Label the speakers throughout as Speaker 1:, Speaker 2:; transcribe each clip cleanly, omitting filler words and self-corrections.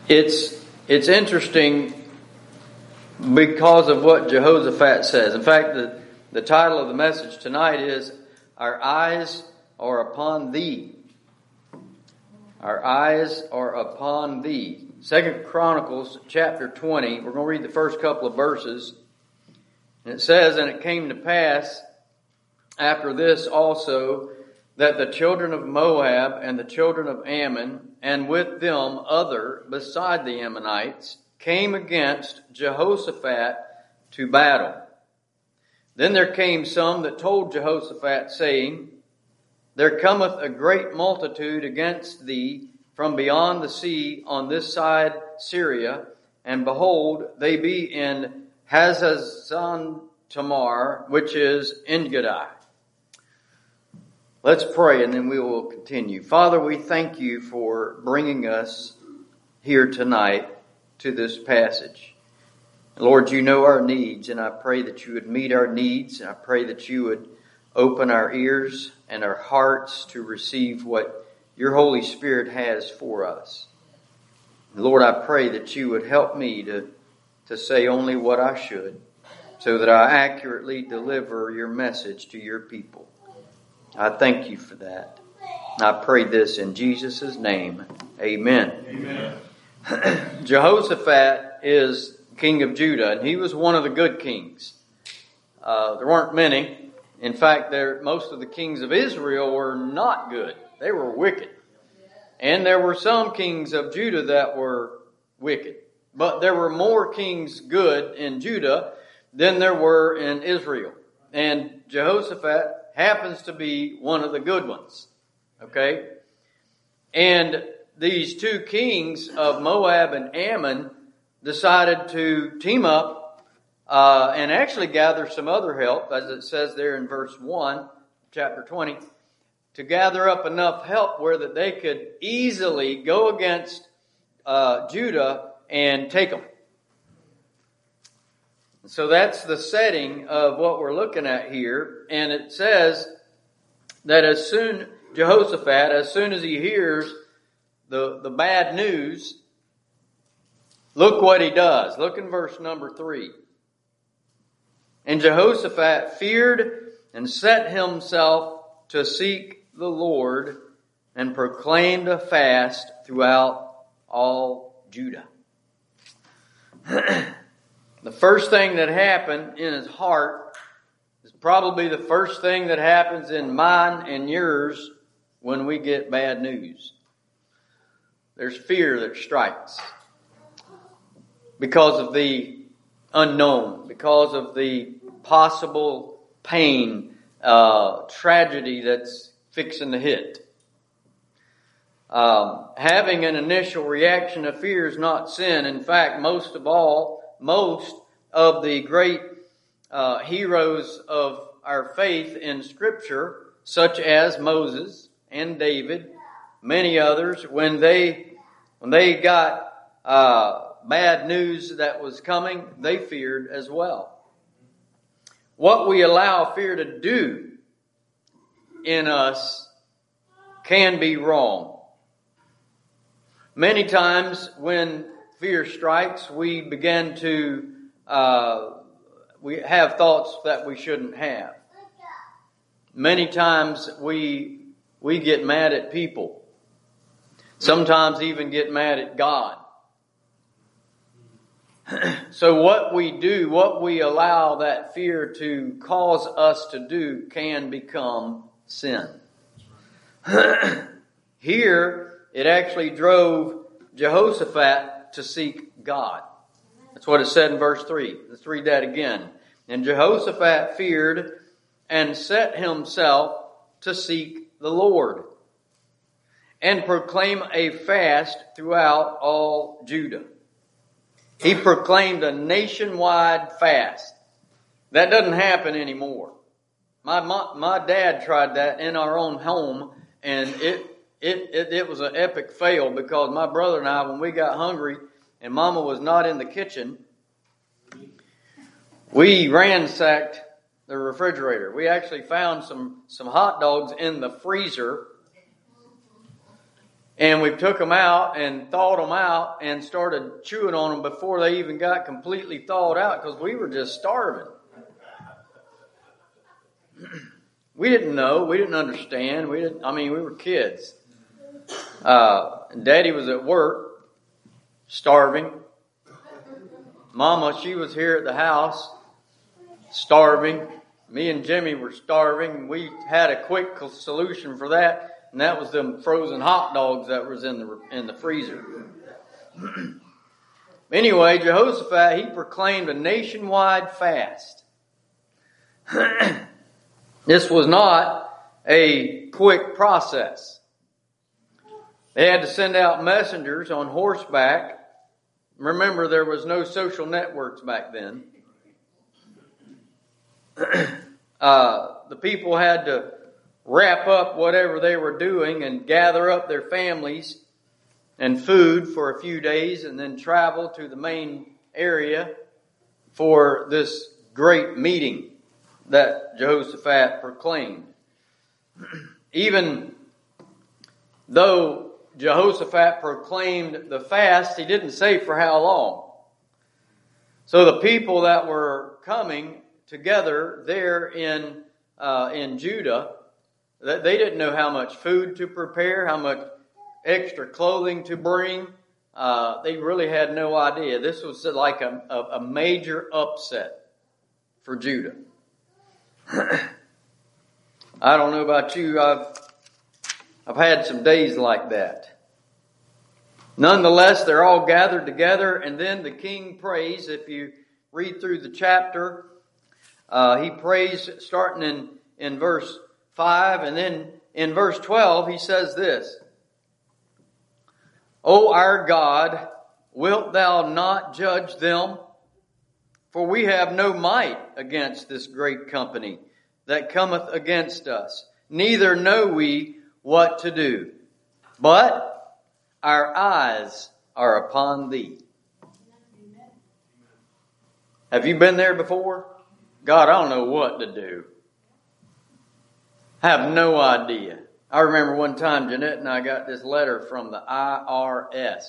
Speaker 1: It's interesting because of what Jehoshaphat says. In fact, the title of the message tonight is Our Eyes Are Upon Thee. Our eyes are upon Thee. 2 Chronicles chapter 20. We're going to read the first couple of verses. And it says, And it came to pass after this also that the children of Moab and the children of Ammon, and with them other beside the Ammonites, came against Jehoshaphat to battle. Then there came some that told Jehoshaphat, saying, There cometh a great multitude against thee from beyond the sea on this side Syria, and behold, they be in Hazazon Tamar, which is En-gedi. Let's pray and then we will continue. Father, we thank you for bringing us here tonight to this passage. Lord, you know our needs, and I pray that you would meet our needs, and I pray that you would open our ears and our hearts to receive what your Holy Spirit has for us. Lord, I pray that you would help me to say only what I should, so that I accurately deliver your message to your people. I thank you for that. I pray this in Jesus' name. Amen.
Speaker 2: Amen.
Speaker 1: Jehoshaphat is king of Judah, and he was one of the good kings. There weren't many. In fact, most of the kings of Israel were not good. They were wicked. And there were some kings of Judah that were wicked. But there were more kings good in Judah than there were in Israel. And Jehoshaphat happens to be one of the good ones. Okay? And these two kings of Moab and Ammon decided to team up and actually gather some other help, as it says there in verse 1, chapter 20, to gather up enough help where that they could easily go against Judah and take them. So that's the setting of what we're looking at here. And it says that Jehoshaphat, as soon as he hears the bad news, look what he does. Look in verse number 3. And Jehoshaphat feared and set himself to seek the Lord and proclaimed a fast throughout all Judah. The first thing that happened in his heart is probably the first thing that happens in mine and yours when we get bad news. There's fear that strikes because of the unknown, because of the possible pain, tragedy that's fixing to hit. Having an initial reaction of fear is not sin. In fact, most of the great heroes of our faith in Scripture, such as Moses and David, many others, when they got bad news that was coming, they feared as well. What we allow fear to do in us can be wrong. Many times when fear strikes, we begin to we have thoughts that we shouldn't have. Many times we get mad at people. Sometimes even get mad at God. So what we do, what we allow that fear to cause us to do, can become sin. Here, it actually drove Jehoshaphat to seek God. That's what it said in verse 3. Let's read that again. And Jehoshaphat feared and set himself to seek the Lord and proclaim a fast throughout all Judah. He proclaimed a nationwide fast. That doesn't happen anymore. My dad tried that in our own home, and it was an epic fail, because my brother and I, when we got hungry and Mama was not in the kitchen, we ransacked the refrigerator. We actually found some hot dogs in the freezer, And we took them out and thawed them out and started chewing on them before they even got completely thawed out because we were just starving. We didn't know. We didn't understand. We were kids. Daddy was at work, starving. Mama, she was here at the house, starving. Me and Jimmy were starving. We had a quick solution for that. And that was them frozen hot dogs that was in the freezer. Anyway, Jehoshaphat, he proclaimed a nationwide fast. This was not a quick process. They had to send out messengers on horseback. Remember, there was no social networks back then. The people had to wrap up whatever they were doing and gather up their families and food for a few days and then travel to the main area for this great meeting that Jehoshaphat proclaimed. Even though Jehoshaphat proclaimed the fast, he didn't say for how long. So the people that were coming together there in Judah, they didn't know how much food to prepare, how much extra clothing to bring. They really had no idea. This was like a major upset for Judah. I don't know about you. I've had some days like that. Nonetheless, they're all gathered together, and then the king prays. If you read through the chapter, he prays starting in verse 5, and then in verse 12 he says this: O our God, wilt thou not judge them? For we have no might against this great company that cometh against us, neither know we what to do. But our eyes are upon thee. Have you been there before? God, I don't know what to do. I have no idea. I remember one time Jeanette and I got this letter from the IRS.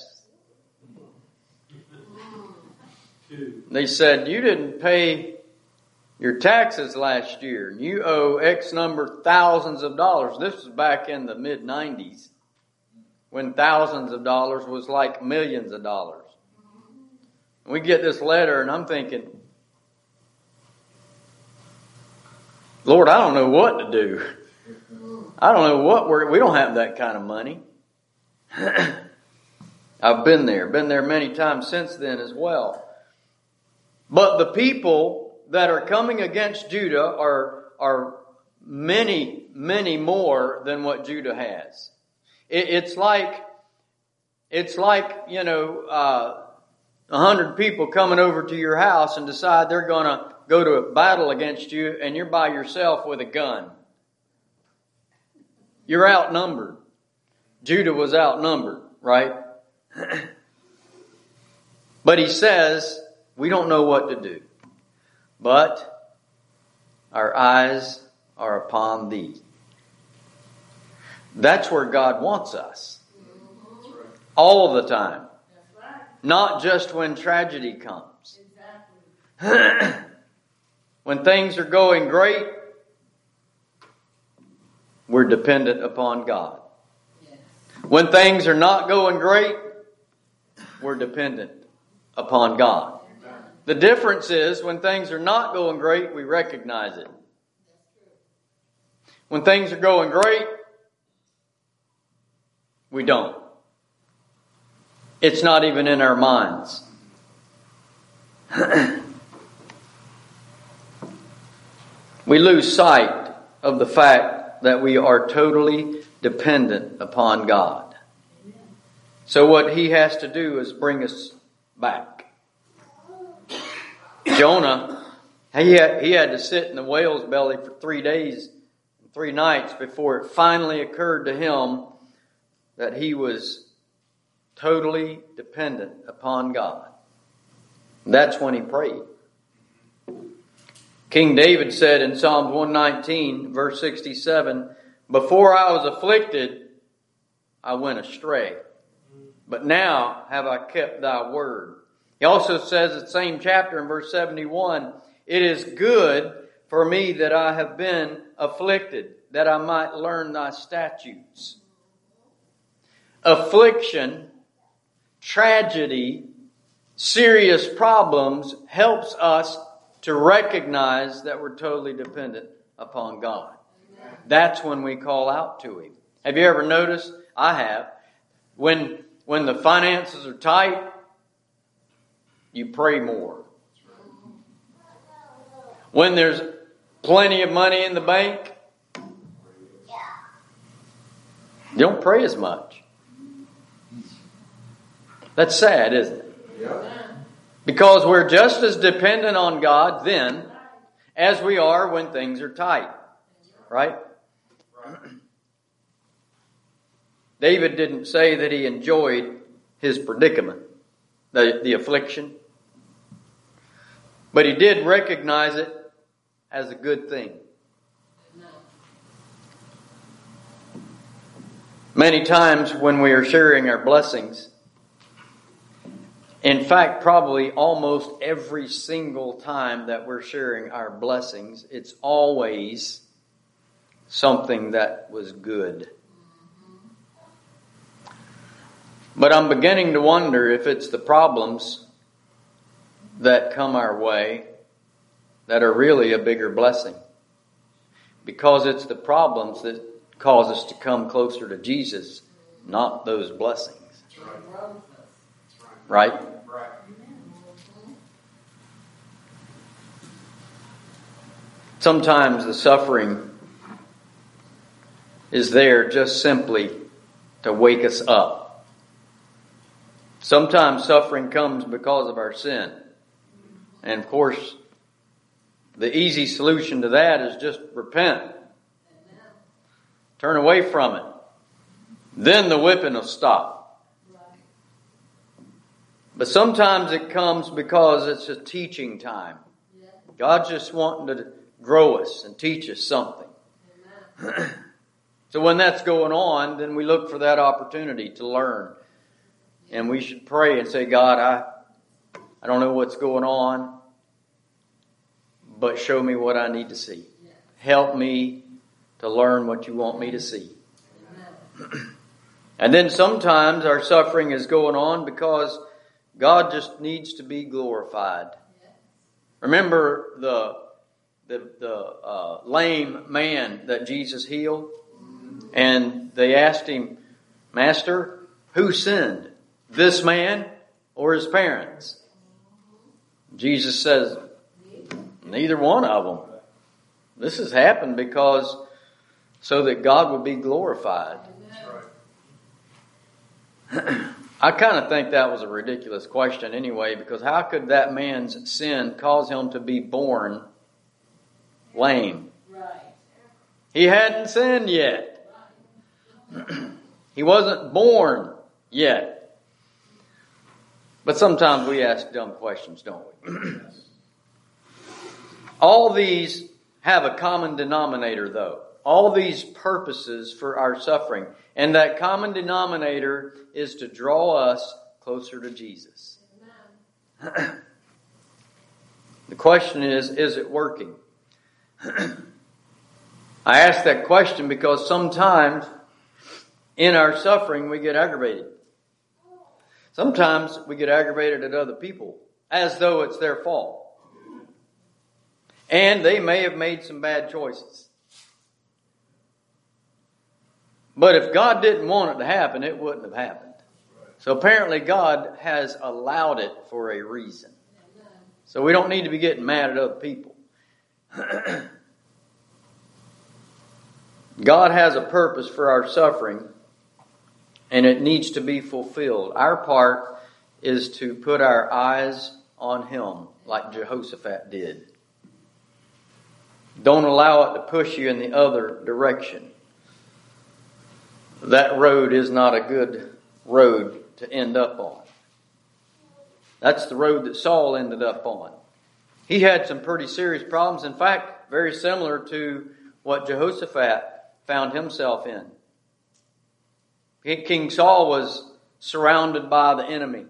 Speaker 1: They said, you didn't pay your taxes last year. You owe X number thousands of dollars. This was back in the mid-90s when thousands of dollars was like millions of dollars. We get this letter and I'm thinking, Lord, I don't know what to do. I don't know what we don't have that kind of money. I've been there many times since then as well. But the people that are coming against Judah are many, many more than what Judah has. It's like 100 people coming over to your house and decide they're going to go to a battle against you, and you're by yourself with a gun. You're outnumbered. Judah was outnumbered, right? But he says, we don't know what to do. But our eyes are upon thee. That's where God wants us. All the time. Not just when tragedy comes. When things are going great, we're dependent upon God. When things are not going great, we're dependent upon God. The difference is when things are not going great, we recognize it. When things are going great, we don't. It's not even in our minds. We lose sight of the fact that we are totally dependent upon God. So what he has to do is bring us back. Jonah, he had to sit in the whale's belly for 3 days and 3 nights before it finally occurred to him that he was totally dependent upon God. That's when he prayed. King David said in Psalms 119, verse 67, before I was afflicted, I went astray. But now have I kept thy word. He also says in the same chapter in verse 71, it is good for me that I have been afflicted, that I might learn thy statutes. Affliction, tragedy, serious problems helps us to recognize that we're totally dependent upon God. That's when we call out to Him. Have you ever noticed? I have. When the finances are tight, you pray more. When there's plenty of money in the bank, you don't pray as much. That's sad, isn't it? Because we're just as dependent on God then as we are when things are tight. Right? David didn't say that he enjoyed his predicament, the affliction. But he did recognize it as a good thing. Many times when we are sharing our blessings, in fact, probably almost every single time that we're sharing our blessings, it's always something that was good. But I'm beginning to wonder if it's the problems that come our way that are really a bigger blessing. Because it's the problems that cause us to come closer to Jesus, not those blessings. Right? Sometimes the suffering is there just simply to wake us up. Sometimes suffering comes because of our sin. And of course, the easy solution to that is just repent. Turn away from it. Then the whipping will stop. But sometimes it comes because it's a teaching time. God's just wanting to grow us and teach us something. So when that's going on, then we look for that opportunity to learn. And we should pray and say, God, I don't know what's going on, but show me what I need to see. Help me to learn what you want me to see. And then sometimes our suffering is going on because God just needs to be glorified. Remember the lame man that Jesus healed? And they asked him, Master, who sinned? This man or his parents? Jesus says, neither one of them. This has happened because so that God would be glorified. I kind of think that was a ridiculous question anyway, because how could that man's sin cause him to be born lame? He hadn't sinned yet. He wasn't born yet. But sometimes we ask dumb questions, don't we? All these have a common denominator, though. All these purposes for our suffering. And that common denominator is to draw us closer to Jesus. The question is it working? I ask that question because sometimes in our suffering we get aggravated. Sometimes we get aggravated at other people as though it's their fault. And they may have made some bad choices. But if God didn't want it to happen, it wouldn't have happened. So apparently God has allowed it for a reason. So we don't need to be getting mad at other people. God has a purpose for our suffering, and it needs to be fulfilled. Our part is to put our eyes on Him, like Jehoshaphat did. Don't allow it to push you in the other direction. That road is not a good road to end up on. That's the road that Saul ended up on. He had some pretty serious problems. In fact, very similar to what Jehoshaphat found himself in. King Saul was surrounded by the enemy.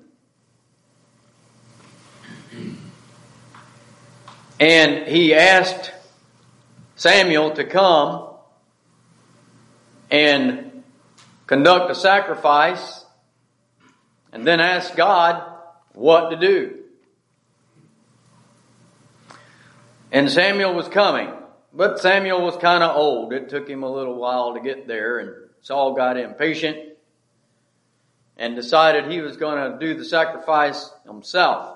Speaker 1: And he asked Samuel to come and conduct a sacrifice, and then ask God what to do. And Samuel was coming, but Samuel was kind of old. It took him a little while to get there, and Saul got impatient and decided he was going to do the sacrifice himself.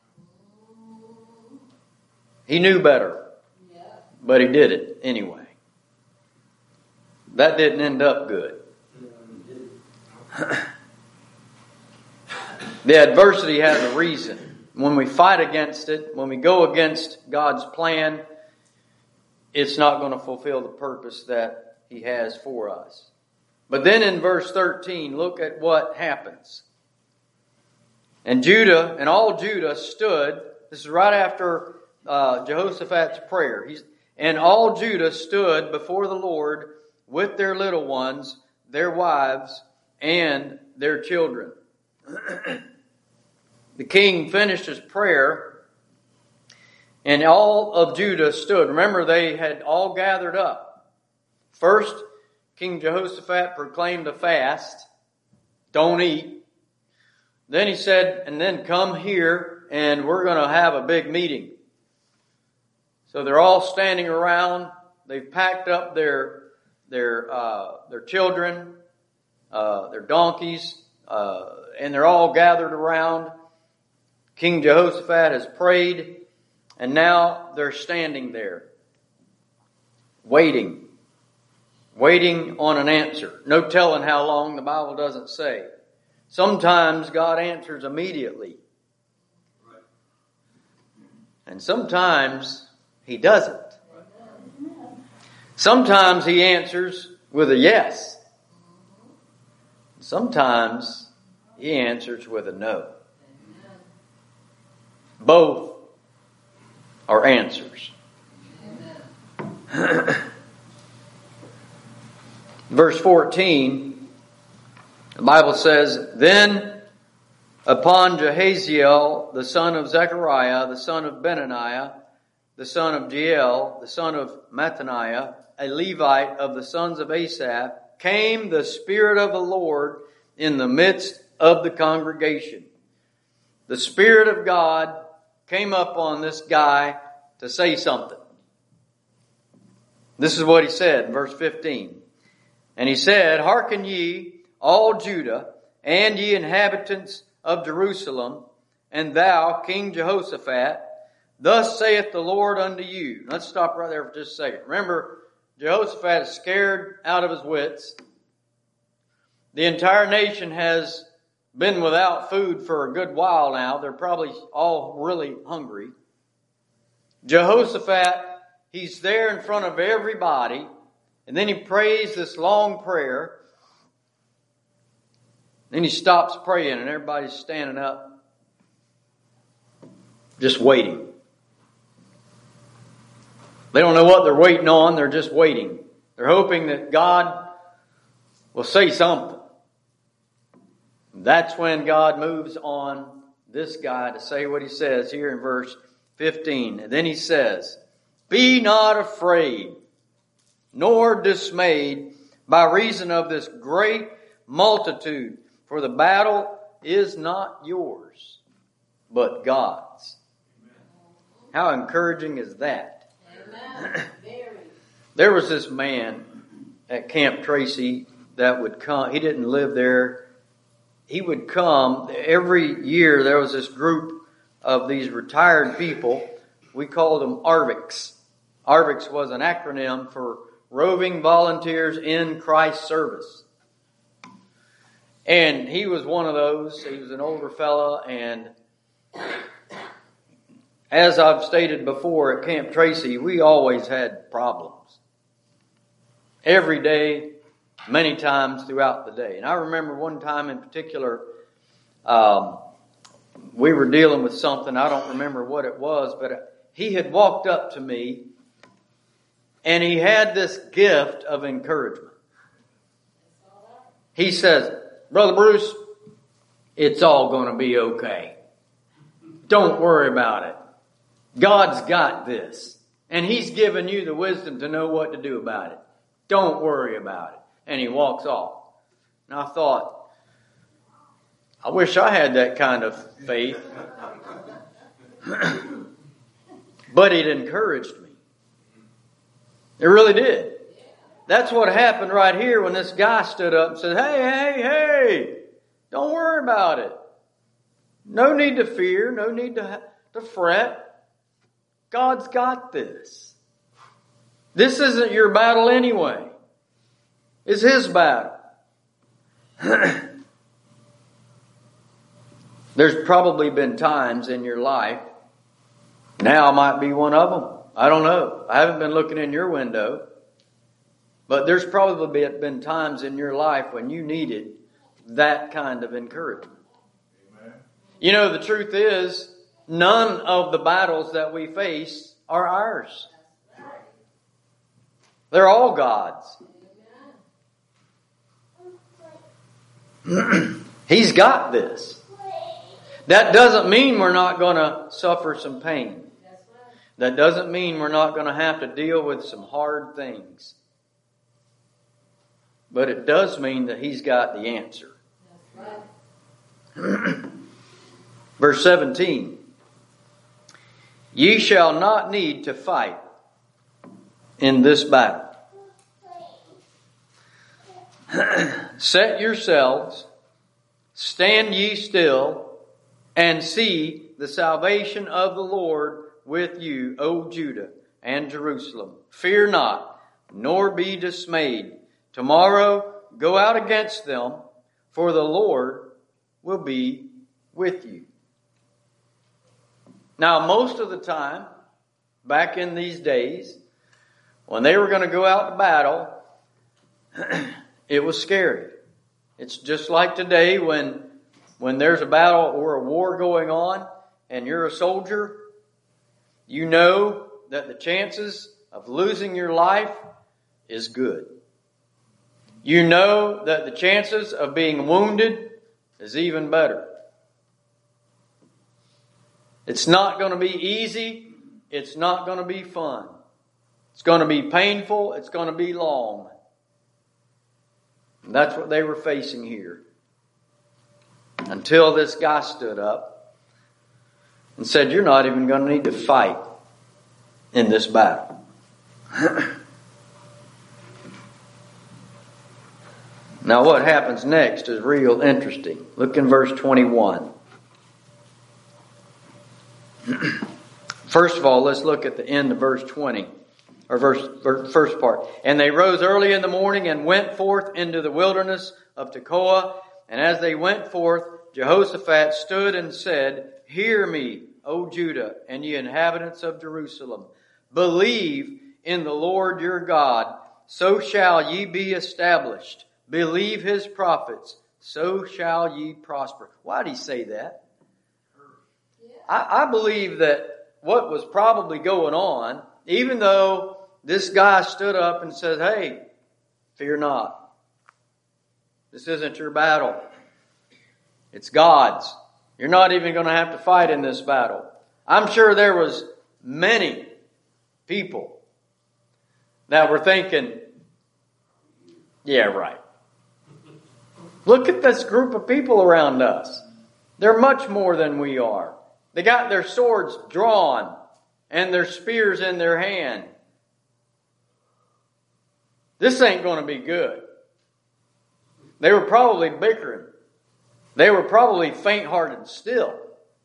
Speaker 1: He knew better, but he did it anyway. That didn't end up good. The adversity has a reason. When we fight against it, when we go against God's plan, it's not going to fulfill the purpose that He has for us. But then in verse 13, look at what happens. And Judah, and all Judah stood. This is right after Jehoshaphat's prayer. And all Judah stood before the Lord with their little ones, their wives, and their children. The king finished his prayer, and all of Judah stood. Remember, they had all gathered up. First, King Jehoshaphat proclaimed a fast. Don't eat. Then he said, and then come here, and we're going to have a big meeting. So they're all standing around. They've packed up their children, their donkeys, and they're all gathered around. King Jehoshaphat has prayed, and now they're standing there, waiting on an answer. No telling how long, the Bible doesn't say. Sometimes God answers immediately, and sometimes He doesn't. Sometimes He answers with a yes. Sometimes He answers with a no. Both are answers. Verse 14, the Bible says, Then upon Jahaziel, the son of Zechariah, the son of Benaniah, the son of Jeiel, the son of Mattaniah, a Levite of the sons of Asaph, came the Spirit of the Lord in the midst of the congregation. The Spirit of God came up on this guy to say something. This is what he said in verse 15. And he said, Hearken ye, all Judah, and ye inhabitants of Jerusalem, and thou, King Jehoshaphat, thus saith the Lord unto you. Let's stop right there for just a second. Remember, Jehoshaphat is scared out of his wits. The entire nation has been without food for a good while now. They're probably all really hungry. Jehoshaphat, he's there in front of everybody, and then he prays this long prayer. Then he stops praying, and everybody's standing up, just waiting. They don't know what they're waiting on. They're just waiting. They're hoping that God will say something. That's when God moves on this guy to say what he says here in verse 15. And then he says, Be not afraid, nor dismayed by reason of this great multitude, for the battle is not yours, but God's. How encouraging is that? There was this man at Camp Tracy that would come. He didn't live there. He would come every year. There was this group of these retired people. We called them ARVICs. ARVICs was an acronym for Roving Volunteers in Christ's Service. And he was one of those. He was an older fella, and as I've stated before, at Camp Tracy, we always had problems. Every day, many times throughout the day. And I remember one time in particular, we were dealing with something. I don't remember what it was, but he had walked up to me, and he had this gift of encouragement. He says, Brother Bruce, it's all going to be okay. Don't worry about it. God's got this. And He's given you the wisdom to know what to do about it. Don't worry about it. And he walks off. And I thought, I wish I had that kind of faith. But it encouraged me. It really did. That's what happened right here when this guy stood up and said, hey, don't worry about it. No need to fear, no need to fret. God's got this. This isn't your battle anyway. It's His battle. There's probably been times in your life, now might be one of them. I don't know. I haven't been looking in your window. But there's probably been times in your life when you needed that kind of encouragement. Amen. You know, the truth is, none of the battles that we face are ours. They're all God's. He's got this. That doesn't mean we're not going to suffer some pain. That doesn't mean we're not going to have to deal with some hard things. But it does mean that He's got the answer. Verse 17. Ye shall not need to fight in this battle. Set yourselves, stand ye still, and see the salvation of the Lord with you, O Judah and Jerusalem. Fear not, nor be dismayed. Tomorrow go out against them, for the Lord will be with you. Now, most of the time, back in these days, when they were going to go out to battle, it was scary. It's just like today when there's a battle or a war going on and you're a soldier, you know that the chances of losing your life is good. You know that the chances of being wounded is even better. It's not going to be easy. It's not going to be fun. It's going to be painful. It's going to be long. And that's what they were facing here. Until this guy stood up and said, you're not even going to need to fight in this battle. Now what happens next is real interesting. Look in verse 21. First of all, let's look at the end of verse 20. Or first part. And they rose early in the morning and went forth into the wilderness of Tekoa. And as they went forth, Jehoshaphat stood and said, Hear me, O Judah, and ye inhabitants of Jerusalem. Believe in the Lord your God, so shall ye be established. Believe His prophets, so shall ye prosper. Why did he say that? I believe that what was probably going on, even though this guy stood up and said, hey, fear not. This isn't your battle. It's God's. You're not even going to have to fight in this battle. I'm sure there was many people that were thinking, yeah, right. Look at this group of people around us. They're much more than we are. They got their swords drawn and their spears in their hand. This ain't going to be good. They were probably bickering. They were probably faint-hearted still.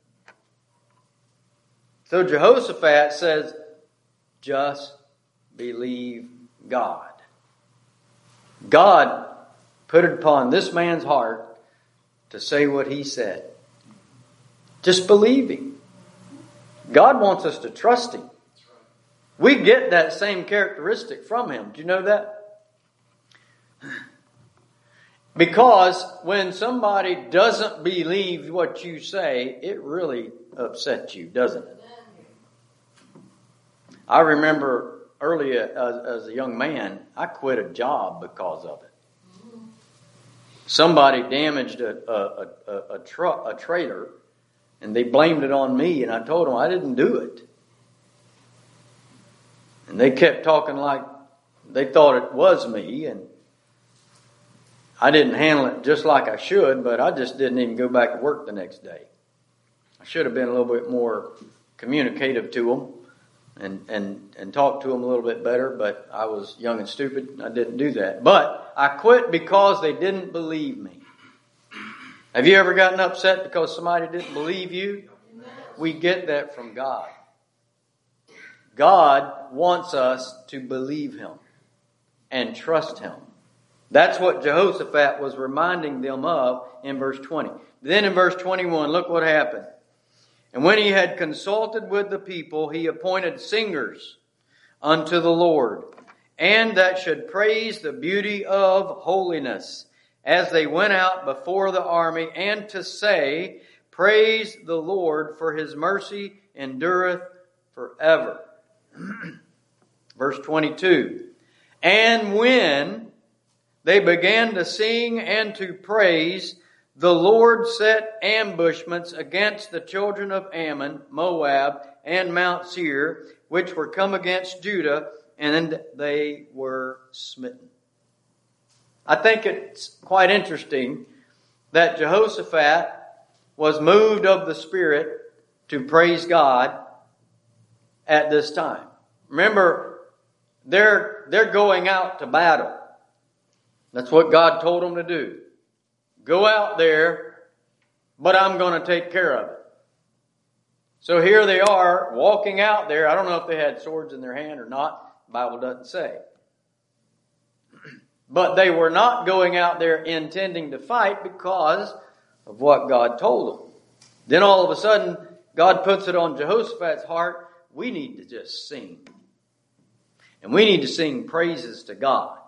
Speaker 1: So Jehoshaphat says, just believe God. God put it upon this man's heart to say what he said. Just believe Him. God wants us to trust Him. We get that same characteristic from Him. Do you know that? Because when somebody doesn't believe what you say, it really upsets you, doesn't it? I remember early as a young man, I quit a job because of it. somebody damaged a trailer, and they blamed it on me, and I told them I didn't do it. And they kept talking like they thought it was me, and I didn't handle it just like I should, but I just didn't even go back to work the next day. I should have been a little bit more communicative to them and talked to them a little bit better, but I was young and stupid, and I didn't do that. But I quit because they didn't believe me. Have you ever gotten upset because somebody didn't believe you? We get that from God. God wants us to believe Him and trust Him. That's what Jehoshaphat was reminding them of in verse 20. Then in verse 21, look what happened. And when he had consulted with the people, he appointed singers unto the Lord, and that should praise the beauty of holiness, as they went out before the army, and to say, Praise the Lord, for His mercy endureth forever. Verse 22. And when they began to sing and to praise, the Lord set ambushments against the children of Ammon, Moab, and Mount Seir, which were come against Judah, and they were smitten. I think it's quite interesting that Jehoshaphat was moved of the Spirit to praise God at this time. Remember, they're going out to battle. That's what God told them to do. Go out there, but I'm going to take care of it. So here they are walking out there. I don't know if they had swords in their hand or not. The Bible doesn't say. But they were not going out there intending to fight because of what God told them. Then all of a sudden, God puts it on Jehoshaphat's heart. We need to just sing. And we need to sing praises to God.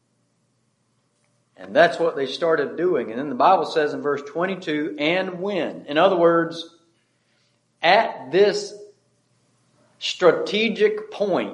Speaker 1: And that's what they started doing. And then the Bible says in verse 22, and when. In other words, at this strategic point,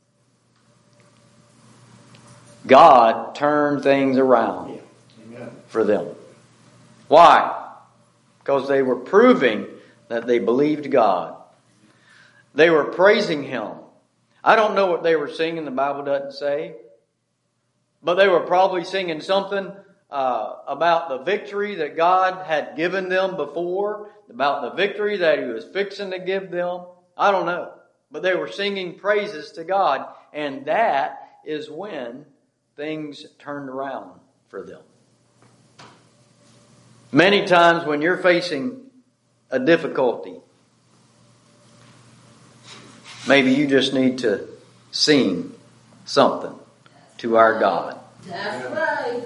Speaker 1: God turned things around for them. Why? Because they were proving that they believed God. They were praising Him. I don't know what they were singing, the Bible doesn't say. But they were probably singing something about the victory that God had given them before, about the victory that He was fixing to give them. I don't know. But they were singing praises to God. And that is when things turned around for them. Many times when you're facing a difficulty, maybe you just need to sing something to our God.
Speaker 3: That's right.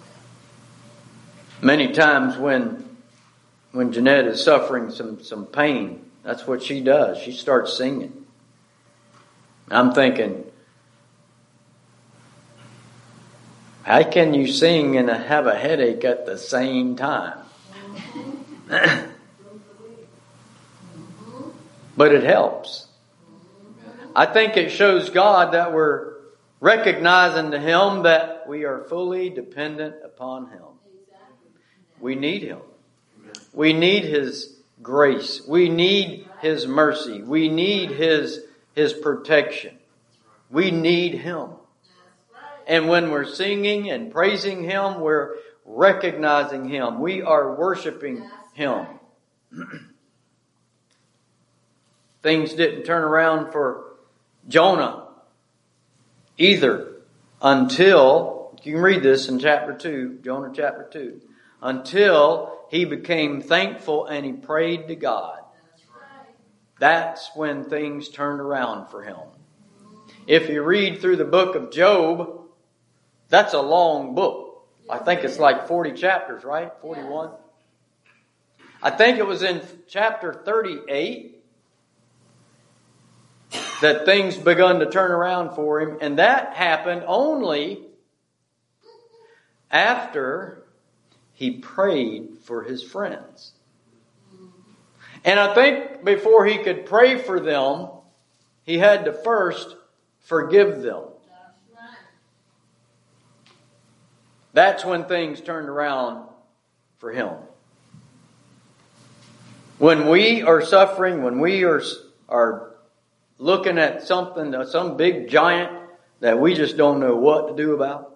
Speaker 1: Many times when Jeanette is suffering some pain, that's what she does. She starts singing. I'm thinking, how can you sing and have a headache at the same time? But it helps. I think it shows God that we're recognizing to Him that we are fully dependent upon Him. We need Him. We need His grace. We need His mercy. We need His protection. We need Him. And when we're singing and praising Him, we're recognizing Him. We are worshiping Him. Things didn't turn around for Jonah either until, you can read this in chapter 2, Jonah chapter 2, until he became thankful and he prayed to God. That's when things turned around for him. If you read through the book of Job, that's a long book. I think it's like 40 chapters, right? 41. I think it was in chapter 38 that things begun to turn around for him. And that happened only after he prayed for his friends. And I think before he could pray for them, he had to first forgive them. That's when things turned around for him. When we are suffering, when we are looking at something, some big giant that we just don't know what to do about,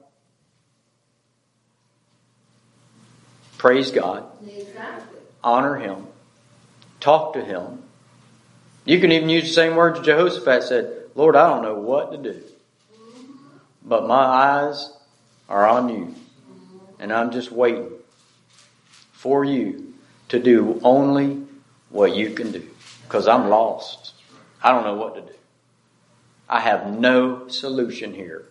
Speaker 1: praise God.
Speaker 3: Exactly.
Speaker 1: Honor Him. Talk to Him. You can even use the same words Jehoshaphat said, Lord, I don't know what to do, but my eyes are on you. And I'm just waiting for you to do only what you can do. Because I'm lost. I don't know what to do. I have no solution here.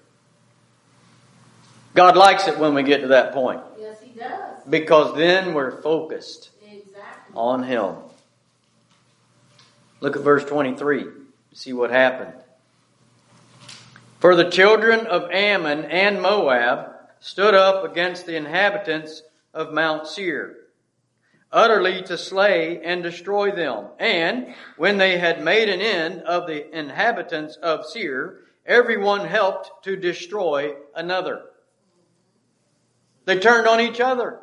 Speaker 1: God likes it when we get to that point.
Speaker 3: Yes, He does.
Speaker 1: Because then we're focused
Speaker 3: Exactly.
Speaker 1: on Him. Look at verse 23. See what happened. For the children of Ammon and Moab stood up against the inhabitants of Mount Seir, utterly to slay and destroy them. And when they had made an end of the inhabitants of Seir, everyone helped to destroy another. They turned on each other.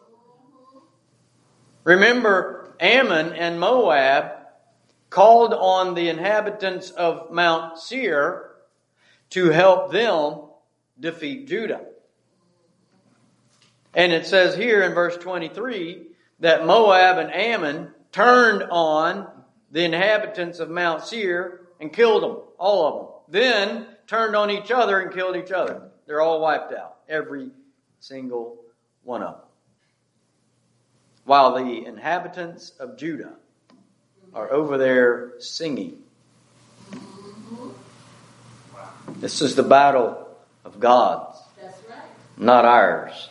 Speaker 1: Remember, Ammon and Moab called on the inhabitants of Mount Seir to help them defeat Judah. And it says here in verse 23 that Moab and Ammon turned on the inhabitants of Mount Seir and killed them, all of them. Then turned on each other and killed each other. They're all wiped out, every single one of them. While the inhabitants of Judah are over there singing. This is the battle of God's,
Speaker 3: That's right.
Speaker 1: not ours.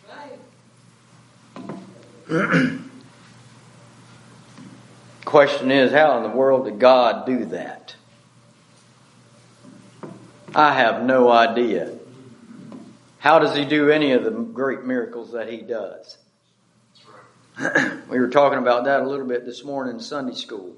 Speaker 3: That's right.
Speaker 1: Question is, how in the world did God do that? I have no idea. How does He do any of the great miracles that He does? We were talking about that a little bit this morning in Sunday school.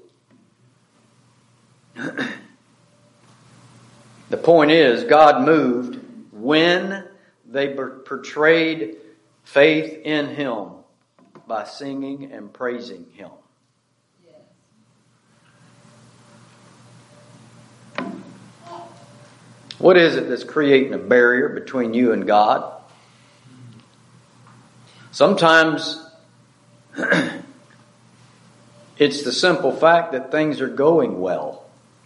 Speaker 1: The point is, God moved when they portrayed faith in Him by singing and praising Him. What is it that's creating a barrier between you and God? Sometimes it's the simple fact that things are going well.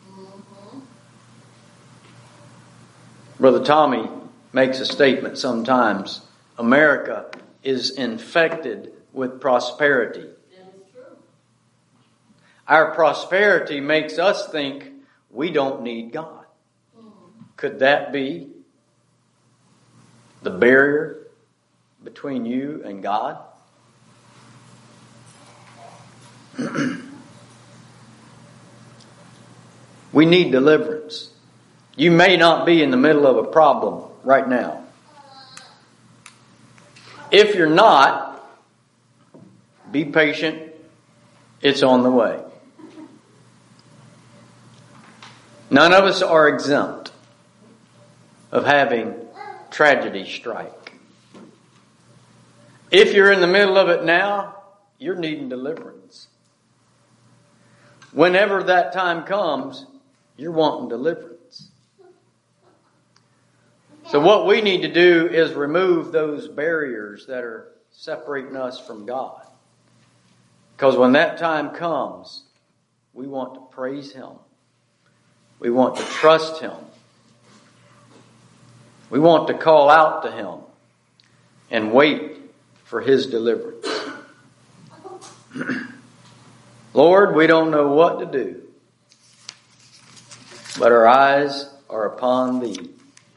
Speaker 1: Brother Tommy makes a statement sometimes. America is infected with prosperity.
Speaker 3: That is true.
Speaker 1: Our prosperity makes us think we don't need God. Could that be the barrier between you and God? We need deliverance. You may not be in the middle of a problem right now. If you're not, be patient. It's on the way. None of us are exempt of having tragedy strike. If you're in the middle of it now, you're needing deliverance. Whenever that time comes, you're wanting deliverance. So what we need to do is remove those barriers that are separating us from God. Because when that time comes, we want to praise Him. We want to trust Him. We want to call out to Him and wait for His deliverance. Lord, we don't know what to do, but our eyes are upon Thee.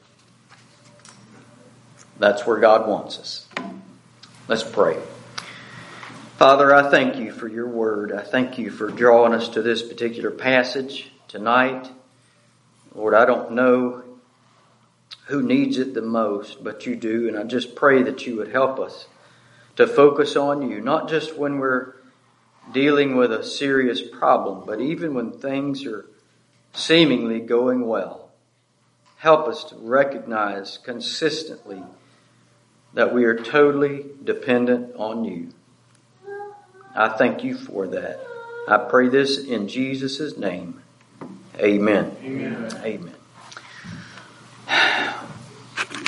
Speaker 1: That's where God wants us. Let's pray. Father, I thank You for Your word. I thank You for drawing us to this particular passage tonight. Lord, I don't know who needs it the most, but You do. And I just pray that You would help us to focus on You, not just when we're dealing with a serious problem, but even when things are seemingly going well. Help us to recognize consistently that we are totally dependent on you. I thank you for that. I pray this in Jesus' name. Amen.
Speaker 2: Amen.
Speaker 1: Amen.